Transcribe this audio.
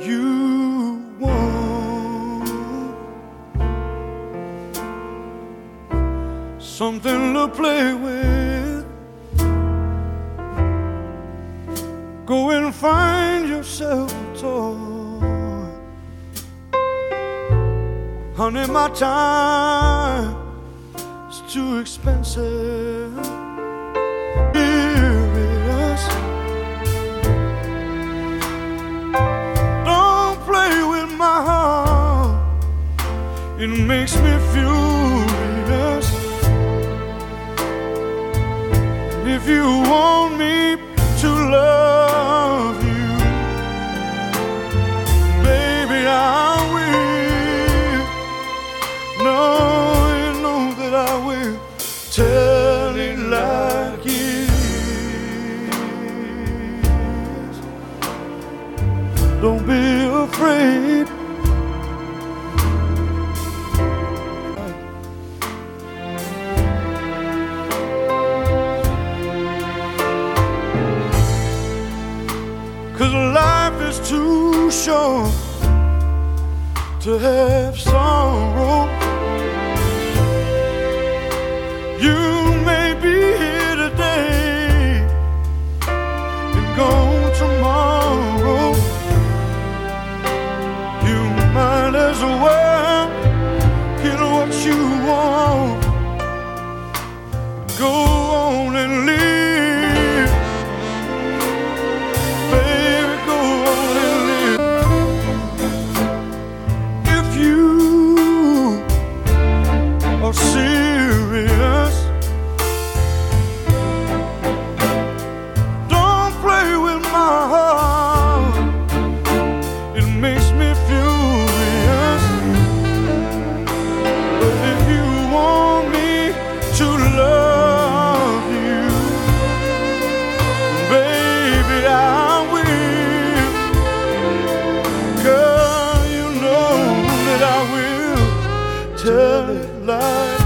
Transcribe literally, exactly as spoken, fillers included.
you want something to play with, go and find yourself a toy. Honey, my time is too expensive. Serious. Don't play with my heart, it makes me furious. And if you want me to love you, baby, I will. No, you know that I will tell it like it is. Don't be afraid. Cause life is too short to have sorrow. You may be here today and gone tomorrow. You might as well get what you want. Go on and live. Serious. Don't play with my heart, it makes me furious. But if you want me to love you, baby, I will. Girl, you know that I will tell it like